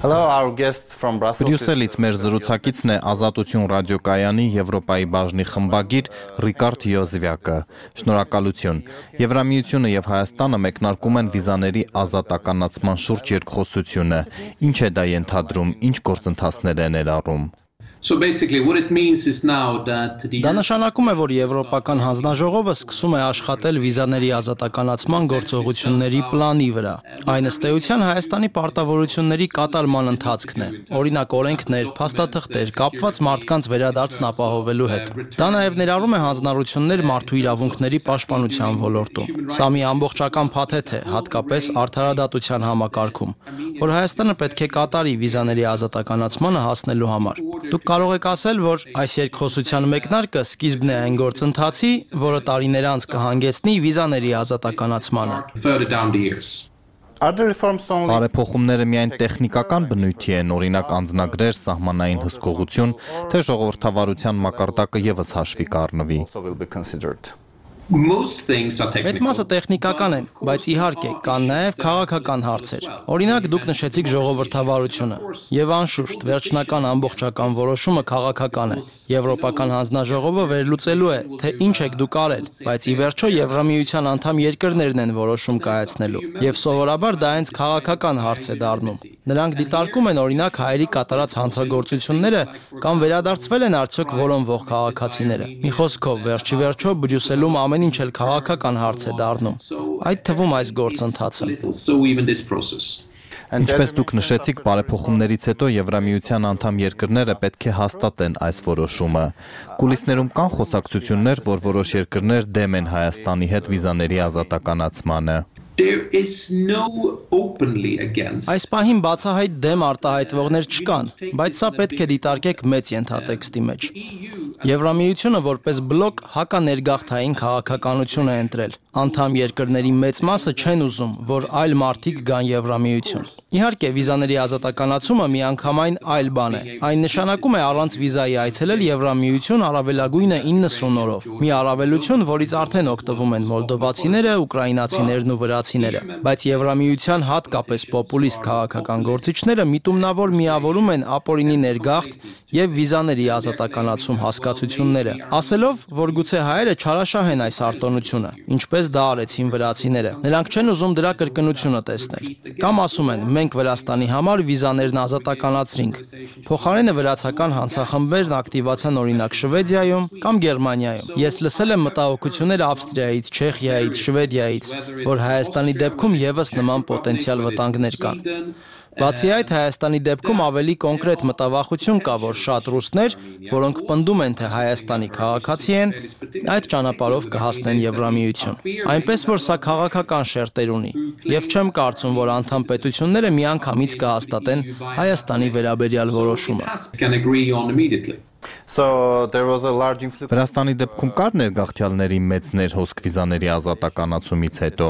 Բրյուսելից մեր զրուցակիցն է Ազատություն ռադիոկայանի Եվրոպայի բաժնի խմբագիր Ռիկարդ Յոզվյակը։ Շնորհակալություն։ Եվրամիությունը եւ Հայաստանը մեկնարկում են վիզաների ազատականացման շուրջ երկխոսությունը։ Ինչ է դա ենթադրում, ինչ գործընթացներ է ներառում։ Դա նշանակում է, որ Եվրոպական հանձնաժողովը սկսում է աշխատել վիզաների ազատականացման գործողությունների պլանի վրա։ Այն ըստ էության Հայաստանի պարտավորությունների կատարման ընթացքն է։ Օրինակ օրենքներ, փաստաթղթեր, կապված մարդկանց վերադարձն ապահովելու հետ։ Դա նաև ներառում է հանձնառություններ մարդու իրավունքների պաշտպանության ոլորտում։ Սա մի ամբողջական փաթեթ է, հատկապես արդարադատության համակարգում, որ Հայաստանը պետք է կատարի վիզաների ազատականացմանը հասնելու համար։ Դուք կարող եք ասել, որ այս երկխոսության մեկնարկը սկիզբն է այն գործընթացի, որը տարիներ անց կհանգեցնի վիզաների ազատականացմանը։ Բարեփոխումները միայն տեխնիկական բնույթի են, օրինակ անձնագրեր, սահմանային հսկողություն, թե ժողովրդավարության մակարդակը ևս հաշվի կառնվի։ Մեծ մասը տեխնիկական են, բայց իհարկե կան նաև քաղաքական հարցեր։ Օրինակ դուք նշեցիք ժողովրդավարությունը, եւ անշուշտ վերջնական ամբողջական որոշումը քաղաքական է։ Եվրոպական հանձնաժողովը վերլուծելու է, թե ինչ եք դուք արել, բայց ի վերջո Եվրամիության անդամ երկրներն են որոշում կայացնելու, եւ սովորաբար դա հենց քաղաքական հարց է դառնում։ Նրանք դիտարկում են օրինակ հայերի կատարած հանցագործությունները կամ վերադարձվել են արդյոք որոնվող քաղաքացիները։ Մի խոսքով, վերջի վերջո Բրյուսելում ամեն ինչ էլ քաղաքական հարց է դառնում, այդ թվում այս գործընթացը։ Ինչպես դուք նշեցիք, բարեփոխումներից հետո Եվրամիության անդամ երկրները պետք է հաստատեն այս որոշումը։ Կուլիսներում կան խոսակցություններ, որ որոշ երկրներ դեմ են Հայաստանի հետ վիզաների ազատականացմանը։ Այս պահին բացահայտ դեմ արտահայտվողներ չկան, բայց սա պետք է դիտարկեք մեծ ենթատեքստի մեջ։ Եվրամիությունը որպես բլոկ հականերգաղթային քաղաքականություն է ընտրել։ Անդամ երկրների մեծ մասը չեն ուզում, որ այլ մարդիկ գան Եվրամիություն։ Իհարկե, վիզաների ազատականացումը միանգամայն այլ բան է։ Այն նշանակում է առանց վիզայի այցելել Եվրամիություն առավելագույնը 90 օրով։ Մի առավելություն, որից արդեն օգտվում են մոլդովացիները, ուկրաինացիներն ու վրացիները։ Բայց Եվրամիության հատկապես պոպուլիստ քաղաքական գործիչները միտումնավոր միավորում են ապօրինի ներգաղթ եւ վիզաների ազատականացում հասկացությունները, ասելով, որ գուցե հայերը չարաշահեն այս արտոնությունը, ինչպես դա արեցին վրացիները։ Նրանք չեն ուզում դրա կրկնությունը տեսնել։ Կամ ասում են, մենք Վրաստանի համար վիզաներն ազատականացրինք։ Փոխարենը վրացական հանցախմբերն ակտիվացան օրինակ Շվեդիայում կամ Գերմանիայում։ Ես լսել եմ մտահոգություններ Ավստրիայից, Չեխիայից, Շվեդիայից, որ Հայաստանի դեպքում ևս նման պոտենցիալ վտանգներ կան։ Բացի այդ, Հայաստանի դեպքում ավելի կոնկրետ մտավախություն կա, որ շատ ռուսներ, որոնք պնդում են, թե Հայաստանի քաղաքացի են, այդ ճանապարհով կհասնեն Եվրամիություն։ Այնպես որ սա քաղաքական շերտեր ունի, եւ չեմ կարծում, որ անդամ պետությունները միանգամից կհաստատեն Հայաստանի վերաբերյալ որոշումը։ Վրաստանի դեպքում կար ներգաղթյալների մեծ ներհոսք վիզաների ազատականացումից հետո։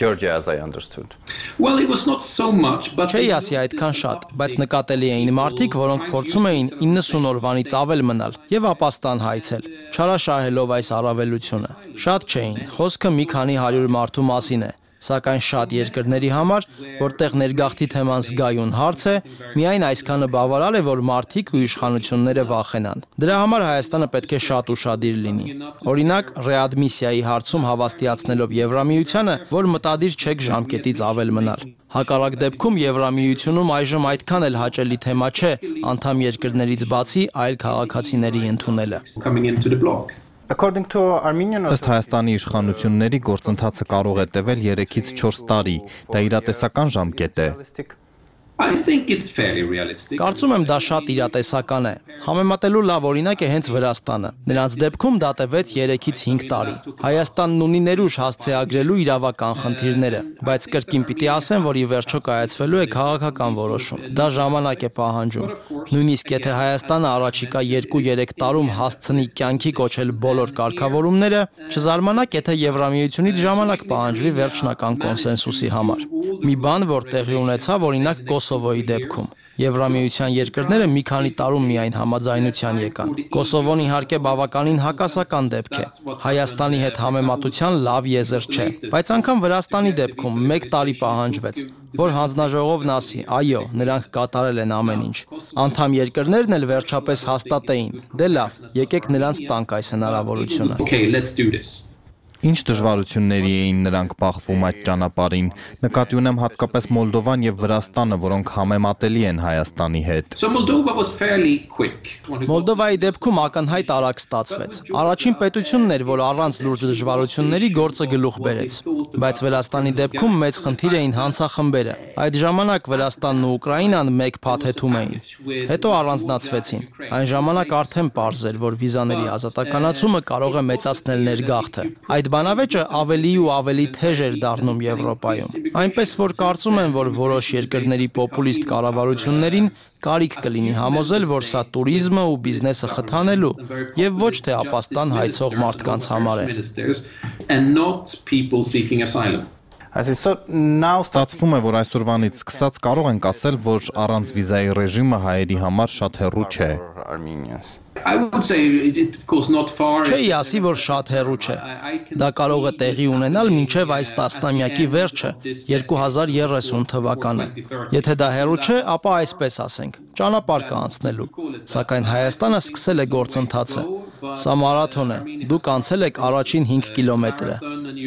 Չէի ասի այդքան շատ, բայց նկատելի էին մարդիկ, որոնք փորձում էին 90 օրվանից ավել մնալ եւ ապաստան հայցել, չարաշահելով այս առավելությունը։ Շատ չէին, խոսքը մի քանի 100 մարդու մասին է։ Սակայն շատ երկրների համար, որտեղ ներգաղթի թեման զգայուն հարց է, միայն այսքանը բավարար է, որ մարդիկ ու իշխանությունները վախենան։ Դրա համար Հայաստանը պետք է շատ ուշադիր լինի։ Օրինակ, ռեադմիսիայի հարցում հավաստիացնելով Եվրամիությանը, որ մտադիր չեք ժամկետից ավել մնալ։ Հակառակ դեպքում Եվրամիությունում այժմ այդքան էլ հաճելի թեմա չէ անդամ երկրներից բացի այլ քաղաքացիների ընդունելը։ Ըստ Հայաստանի իշխանությունների գործընթացը կարող է տևել 3-ից 4 տարի, դա իրատեսական ժամկետ է։ Կարծում եմ դա շատ իրատեսական է։ Համեմատելու լավ օրինակ է հենց Վրաստանը։ Նրանց դեպքում դա տևեց 3-ից 5 տարի։ Հայաստանն ունի ներուժ հասցեագրելու իրավական խնդիրները, բայց կրկին պիտի ասեմ, որ ի վերջո կայացվելու է քաղաքական որոշում։ Դա ժամանակ է պահանջում։ Նույնիսկ եթե Հայաստանը առաջիկա 2-3 տարում հասցնի կյանքի կոչել բոլոր կարգավորումները, չզարմանաք, եթե Եվրամիությունից ժամանակ պահանջվի վերջնական կոնսենսուսի համար։ Մի բան, որ տեղի ունեցավ օրինակ Կոսովոյի դեպքում։ Եվրամիության երկրները մի քանի տարում միայն համաձայնության եկան։ Կոսովոն իհարկե բավականին հակասական դեպք է։ Հայաստանի հետ համեմատության լավ եզր չէ, բայց անգամ Վրաստանի դեպքում 1 տարի պահանջվեց, որ հանձնաժողովն ասի, այո, նրանք կատարել են ամեն ինչ։ Անդամ երկրներն էլ վերջապես հաստատեին, դե լավ, եկեք նրանց տանք այս հնարավորությունը։ Ինչ դժվարությունների էին նրանք բախվում այդ ճանապարհին, նկատի ունեմ հատկապես Մոլդովան եւ Վրաստանը, որոնք համեմատելի են Հայաստանի հետ։ Մոլդովայի դեպքում ակնհայտ արագ ստացվեց։ Առաջին պետությունն էր, որ առանց լուրջ դժվարությունների գործը գլուխ բերեց, բայց Վրաստանի դեպքում մեծ խնդիր էին հանցախմբերը։ Այդ ժամանակ Վրաստանն ու Ուկրաինան մեկ փաթեթում էին։ Հետո առանձնացվեցին։ Այն ժամանակ արդեն պարզ էր, որ վիզաների ազատականացումը կարող է մեծացնել ներգաղթը։ Այդ բանավեճը ավելի ու ավելի թեժ էր դառնում Եվրոպայում։ Այնպես որ կարծում եմ, որ որոշ երկրների պոպուլիստ կառավարություններին կարիք կլինի համոզել, որ սա տուրիզմը ու բիզնեսը խթանելու եւ ոչ թե ապաստան հայցող մարդկանց համար է։ Ստացվում է, որ այսօրվանից սկսած կարող ենք ասել, որ առանց վիզայի ռեժիմը հայերի համար շատ հեռու չէ։ Չէի ասի, որ շատ հեռու չէ։ Դա կարող է տեղի ունենալ մինչև այս տասնամյակի վերջը, 2030 թվականը։ Եթե դա հեռու չէ, ապա այսպես ասենք, ճանապարհ կա անցնելու։ Սակայն Հայաստանը սկսել է գործընթացը։ Սա մարաթոն է։ Դուք անցել եք առաջին 5 կիլոմետրը։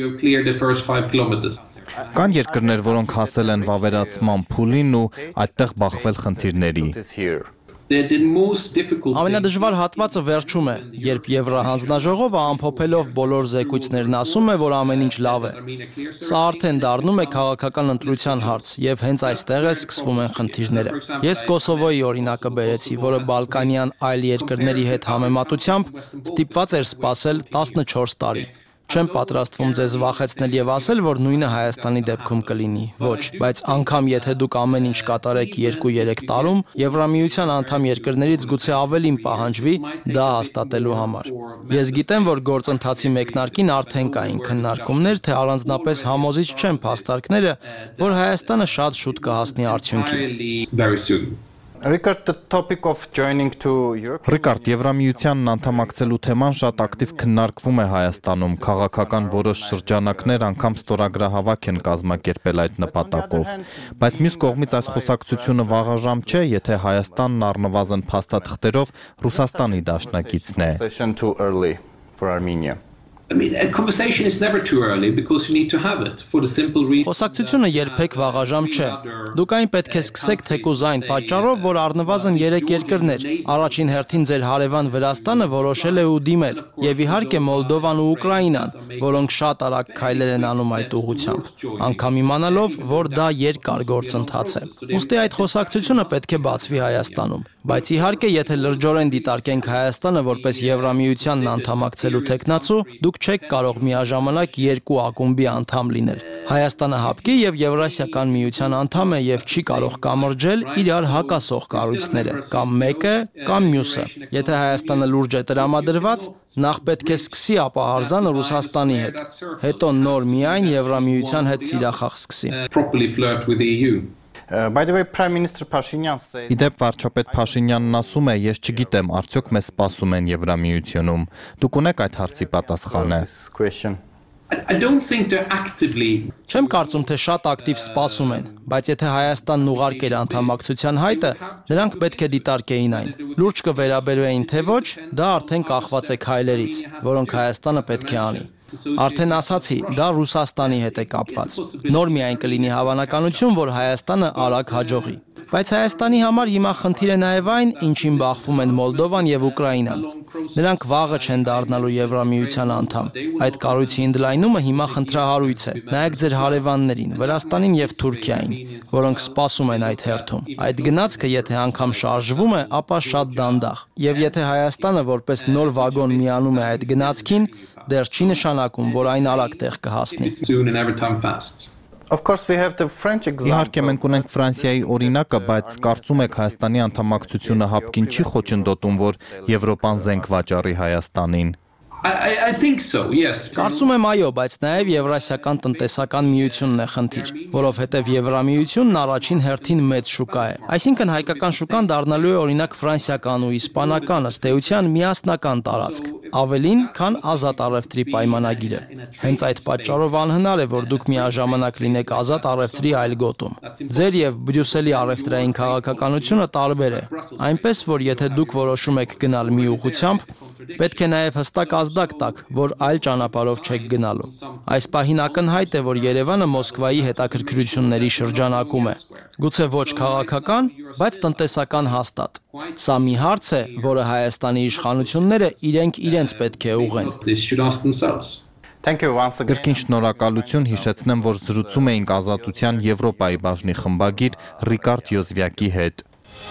Կան երկրներ, որոնք հասել են վավերացման փուլին ու այդտեղ բախվել խնդիրների։ Ամենադժվար հատվածը վերջում է, երբ Եվրահանձնաժողովը ամփոփելով բոլոր զեկույցներն ասում է, որ ամեն ինչ լավ է։ Սա արդեն դառնում է քաղաքական ընտրության հարց, եւ հենց այստեղ է սկսվում են խնդիրները։ Ես Կոսովոյի օրինակը բերեցի, որը բալկանյան այլ երկրների հետ համեմատությամբ ստիպված էր սպասել 14 տարի։ Չեմ պատրաստվում ձեզ վախեցնել եւ ասել, որ նույնը Հայաստանի դեպքում կլինի։ Ոչ, բայց անգամ եթե դուք ամեն ինչ կատարեք 2-3 տարում, Եվրամիության անդամ երկրներից գուցե ավելին պահանջվի դա հաստատելու համար։ Ես գիտեմ, որ գործընթացի մեկնարկին արդեն կային քննարկումներ, թե առանձնապես համոզիչ չեն փաստարկները, որ Հայաստանը շատ շուտ կհասնի արդյունքի։ Ռիկարդ, Եվրամիությանն անդամակցելու թեման շատ ակտիվ քննարկվում է Հայաստանում, քաղաքական որոշ շրջանակներ անգամ ստորագրահավաք են կազմակերպել այդ նպատակով, բայց մյուս կողմից այս խոսակցությունը վաղաժամ չէ, եթե Հայաստանն առնվազն փաստաթղթերով Ռուսաստանի դաշնակիցն է։ Խոսակցությունը երբեք վաղաժամ չէ։ Դուք այն պետք է սկսեք թեկուզ այն պատճառով, որ առնվազն 3 երկրներ, առաջին հերթին ձեր հարևան Վրաստանը որոշել է ու դիմել, եւ իհարկե Մոլդովան ու Ուկրաինան, որոնք շատ արագ քայլեր են անում այդ ուղղությամբ, անգամ իմանալով, որ դա երկար գործընթաց է։ Ուստի այդ խոսակցությունը պետք է բացվի Հայաստանում, բայց իհարկե եթե լրջորեն դիտարկենք Հայաստանը որպես Եվրամիությանն անդամակցելու թեկնածու, դուք չեք կարող միաժամանակ 2 ակումբի անդամ լինել։ Հայաստանը հապկի եւ Եվրասիական միության անդամ է եւ չի կարող կամրջել իրար հակասող կառույցները, կամ մեկը, կամ մյուսը։ Եթե Հայաստանը լուրջ է տրամադրված, նախ պետք է սկսի ապահարզանը Ռուսաստանի հետ, հետո նոր միայն Եվրամիության հետ սիրախաղ սկսի։ Իդեպ վարչապետ Փաշինյանն ասում է, ես չգիտեմ, արդյոք մեզ սպասում են Եվրամիությունում։ Դուք ունեք այդ հարցի պատասխանը։ Չեմ կարծում, թե շատ ակտիվ սպասում են, բայց եթե Հայաստանն ուղարկեր անդամակցության հայտը, նրանք պետք է դիտարկեին այն։ Լուրջ կվերաբերվեին թե ոչ, դա արդեն կախված է քայլերից, որոնք Հայաստանը պետք է անի։ Արդեն ասացի, դա Ռուսաստանի հետ է կապված։ Նոր միայն կլինի հավանականություն, որ Հայաստանը արագ հաջողի։ Բայց Հայաստանի համար հիմա խնդիր է նաև այն, ինչին բախվում են Մոլդովան եւ Ուկրաինան։ Նրանք վաղը չեն դառնալու Եվրամիության անդամ։ Այդ կառույցի ընդլայնումը հիմա խնդրահարույց է։ Նայեք ձեր հարևաններին, Վրաստանին եւ Թուրքիային, որոնք սպասում են այդ հերթում։ Այդ գնացքը, եթե անգամ շարժվում է, ապա շատ դանդաղ։ Եւ եթե Հայաստանը որպես նոր վագոն միանում է այդ գնացքին, դեռ չի նշանակում, որ այն արագ տեղ կհասնի։ Իհարկե մենք ունենք Ֆրանսիայի օրինակը, բայց կարծում եք Հայաստանի անդամակցությունը հապկին չի խոչընդոտում, որ Եվրոպան զենք վաճառի Հայաստանին։ I think so, yes. Կարծում եմ այո, բայց նաև Եվրասիական տնտեսական միությունն է խնդիր, որովհետև Եվրամիությունն առաջին հերթին մեծ շուկա է։ Այսինքն հայկական շուկան դառնալու է օրինակ ֆրանսիական ու իսպանական ըստ էության միասնական տարածք, ավելին, քան ազատ առևտրի պայմանագիրը։ Հենց այդ պատճառով անհնար է, որ դուք միաժամանակ լինեք ազատ առևտրի այլ գոտում։ Ձեր եւ Բրյուսելի առևտրային քաղաքականությունը տարբեր է, այնպես որ եթե դուք որոշում եք գնալ մի ուղղությամբ, պետք է նաև հստակ ազդակ տաք, որ այլ ճանապարհով չեք գնալու։ Այս պահին ակնհայտ է, որ Երևանը Մոսկվայի հետաքրքրությունների շրջանակում է։ Գուցե ոչ քաղաքական, բայց տնտեսական հաստատ։ Սա մի հարց է, որը Հայաստանի իշխանությունները իրենց պետք է ուղղեն։ Կրկին շնորհակալություն, հիշեցնեմ, որ զրուցում էինք Ազատության Եվրոպայի բաժնի խմբագիր Ռիկարդ Յոզվյակի հետ։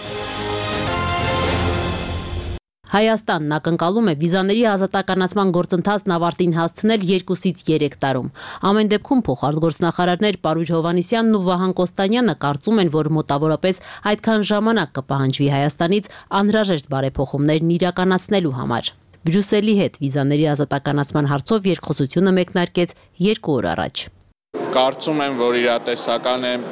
Հայաստանն ակնկալում է վիզաների ազատականացման գործընթացն ավարտին հասցնել 2-ից 3 տարում։ Ամեն դեպքում փոխարտգործնախարարներ Պարույր Հովհաննիսյանն ու Վահան Կոստանյանը կարծում են, որ մոտավորապես այդքան ժամանակ կպահանջվի Հայաստանից անհրաժեշտ բարեփոխումներն իրականացնելու համար։ Բրյուսելի հետ վիզաների ազատականացման հարցով երկխոսությունը մեկնարկեց 2 օր առաջ։ Կարծում եմ, որ իրատեսական է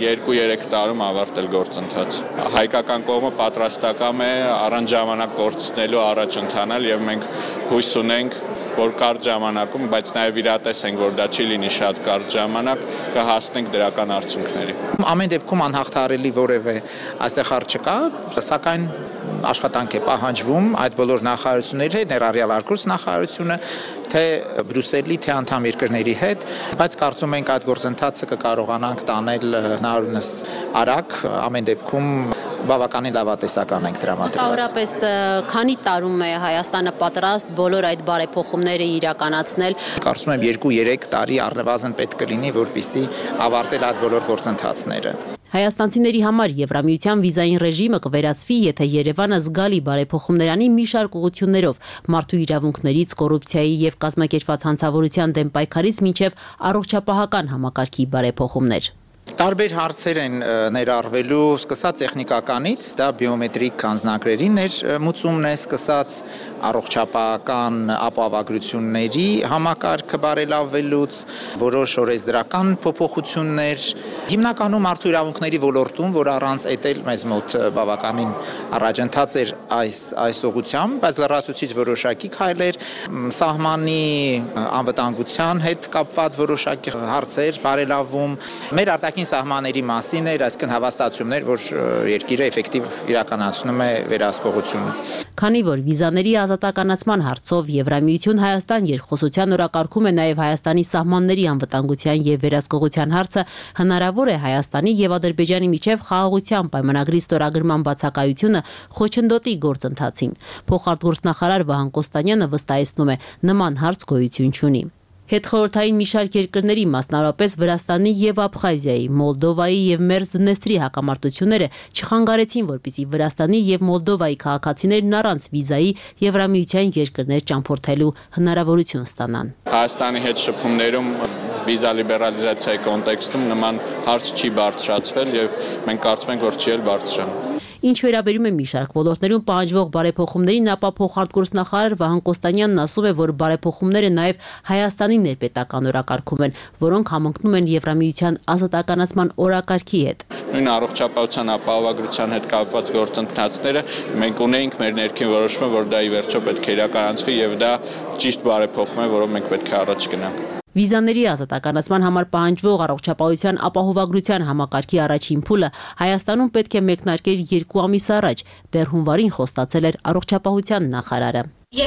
2-3 տարում ավարտել գործընթաց։ Հայկական կողմը պատրաստական է առանց ժամանակ կորցնելու առաջ ընթանալ եւ մենք հույս ունենք, որ կարճ ժամանակում, բայց նաև իրատես ենք, որ դա չի լինի շատ կարճ ժամանակ, կհասնենք դրական արդյունքների։ Ամեն դեպքում անհաղթահարելի որևէ այստեղ հարց չկա, սակայն աշխատանք է պահանջվում այդ բոլոր նախարարությունների հետ, ներառյալ Արգործ նախարարությունը, թե Բրյուսելի, թե անդամ երկրների հետ, բայց կարծում ենք այդ գործընթացը կկարողանանք տանել հնարավորինս արագ, ամեն դեպքում բավականին լավատեսական ենք տրամադրված։ Մոտավորապես քանի տարում է Հայաստանը պատրաստ բոլոր այդ բարեփոխումները իրականացնել։ Կարծում եմ 2-3 տարի առնվազն պետք կլինի, որպեսզի ավարտել այդ բոլոր գործընթացները։ Հայաստանցիների համար Եվրամիության վիզային ռեժիմը կվերացվի, եթե Երևանը զգալի բարեփոխումներ անի մի շարք ուղղություններով՝ մարդու իրավունքներից, կոռուպցիայի եւ կազմակերպված հանցավորության դեմ պայքարից մինչեւ առողջապահական համակարգի բարեփոխումներ։ Տարբեր հարցեր են ներառվելու, սկսած տեխնիկականից, դա բիոմետրիկ անձնագրերի ներմուծումն է, սկսած առողջապահական ապահովագրությունների համակարգը բարելավելուց, որոշ օրենսդրական փոփոխություններ, հիմնականում մարդու իրավունքների ոլորտում, որ առանց էտել մեզ մոտ բավականին առաջընթաց էր այս ուղղությամբ, բայց լրացուցիչ որոշակի քայլեր, սահմանի անվտանգության հետ կապված որոշակի հարցեր բարելավում, մեր արտաքին սահմանների մասին էր, այսինքն հավաստացումներ, որ երկիրը էֆեկտիվ իրականացնում է վերահսկողությունը։ Քանի որ վիզաների ազատականացման հարցով Եվրամիություն Հայաստան երկխոսության օրակարգում է նաև Հայաստանի սահմանների անվտանգության եւ վերահսկողության հարցը, հնարավոր է Հայաստանի եւ Ադրբեջանի միջև խաղաղության պայմանագրի ստորագրման բացակայությունը խոչընդոտի գործընթացին։ Փոխարտգործնախարար Վահան Կոստանյանը վստահեցնում է, նման հարց գոյություն չունի։ Հետխորհրդային մի շարք երկրների, մասնավորապես Վրաստանի եւ Աբխազիայի, Մոլդովայի եւ Մերձդնեստրի հակամարտությունները չխանգարեցին, որպեսզի Վրաստանի եւ Մոլդովայի քաղաքացիներն առանց վիզայի Եվրամիության երկրներ ճամփորդելու հնարավորություն ստանան։ Հայաստանի հետ շփումներում վիզա լիբերալիզացիայի կոնտեքստում նման հարց չի բարձրացվել եւ մենք կարծում ենք, որ չի էլ բարձրանա։ Ինչ վերաբերում է մի շարք ոլորտներում պահանջվող բարեփոխումներին, ապա փոխարտգործնախարար Վահան Կոստանյանն ասում է, որ բարեփոխումները նաև Հայաստանի ներպետական օրակարգում են, որոնք համընկնում են Եվրամիության ազատականացման օրակարգի հետ։ Նույն առողջապահության ապահովագրության հետ կապված գործընթացները մենք ունեինք մեր ներքին որոշումը, որ դա ի վերջո պետք է իրականացվի եւ դա ճիշտ բարեփոխում է, որով մենք պետք է առաջ գնանք։ Վիզաների ազատականացման համար պահանջվող առողջապահության ապահովագրության համակարգի առաջին փուլը Հայաստանում պետք է մեկնարկեր 2 ամիս առաջ, դեռ հունվարին խոստացել էր առողջապահության նախարարը։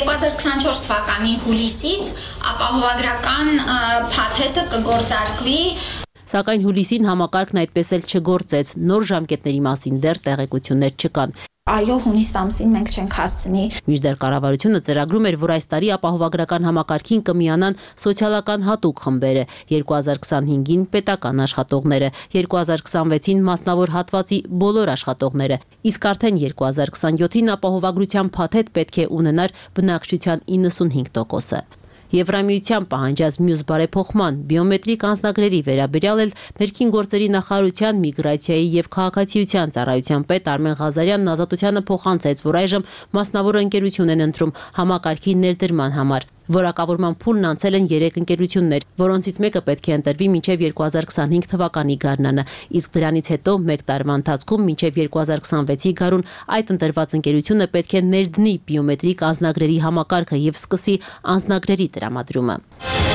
2024 թվականի հուլիսից ապահովագրական փաթեթը կգործարկվի։ Սակայն հուլիսին համակարգն այդպես էլ չգործեց, նոր ժամկետների մասին դեռ տեղեկություններ չկան։ Այո, հունիս ամսին մենք չենք հասցնի։ Մինչդեռ կառավարությունը ծրագրում էր, որ այս տարի ապահովագրական համակարգին կմիանան սոցիալական հատուկ խմբերը, 2025-ին պետական աշխատողները, 2026-ին մասնավոր հատվածի բոլոր աշխատողները, իսկ արդեն 2027-ին ապահովագրության փաթեթ պետք է ունենար բնակչության 95%-ը։ Եվրամիության պահանջած մյուս բարեփոխման բիոմետրիկ անձնագրերի վերաբերյալ էլ ներքին գործերի նախարարության միգրացիայի եւ քաղաքացիության ծառայության պետ Արմեն Ղազարյանն Ազատությանը փոխանցեց, որ այժմ մասնավոր ընկերություն են ընտրում համակարգի ներդրման համար։ Որակավորման փուլն անցել են 3 ընկերություններ, որոնցից մեկը պետք է ընտրվի մինչև 2025 թվականի գարնանը, իսկ դրանից հետո 1 տարվա ընթացքում մինչև 2026-ի գարուն այդ ընտրված ընկերությունը պետք է ներդնի բիոմետրիկ անձնագրերի համակարգը եւ սկսի անձնագրերի տրամադրումը։